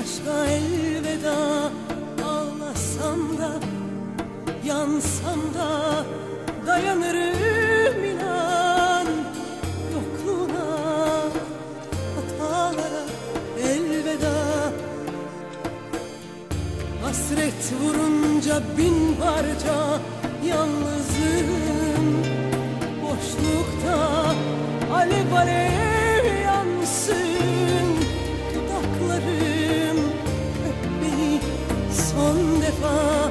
aşka elveda. Ağlasam da yansam da dayanırım inan. Yokluğuna, hatalara elveda. Hasret vurunca bin parça yalnızım. Boşlukta alev alev yansın dudaklarım. Öp beni son defa.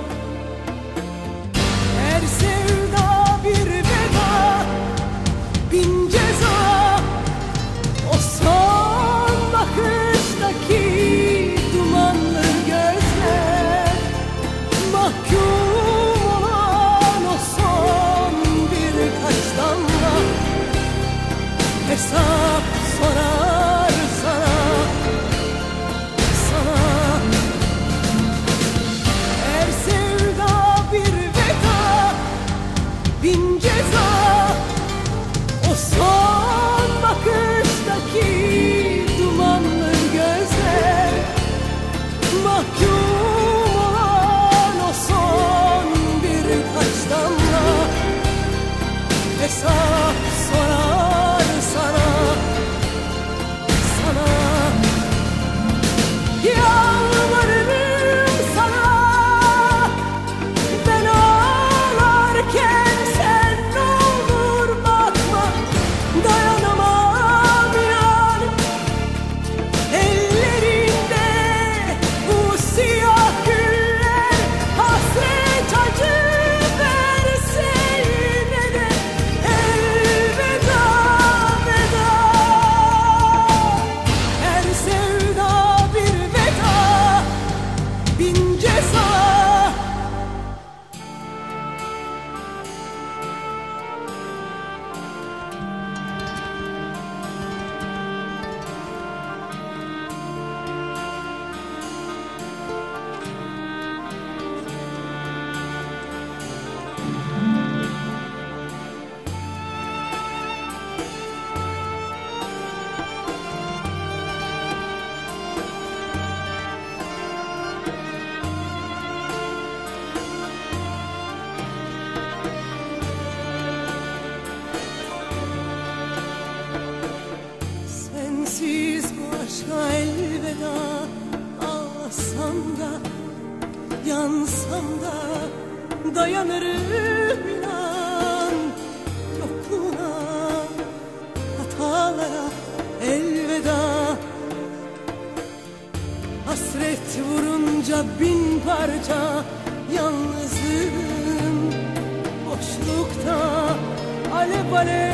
Her sevda bir veda, bin ceza. O son bakıştaki dumanlı gözler, mahkum olan o son birkaç damla hesap sorar sana, sana. Her sevda bir veda, bin ceza. O son bakıştaki dumanlı gözler, mahkum olan o son birkaç damla hesap sorar sana, sana. Yalvarırım sana, ben ağlarken sen ne olur bakma. Dayanamam inan, ellerinde bu siyah güller. Hasret acı verse yine de elveda, veda. Her sevda bir veda, bin ceza. Sensiz bu aşka elveda. Ağlasam da yansam da dayanırım inan. Yokluğuna, hatalara elveda. Hasret vurunca bin parça yalnızım. Boşlukta alev alev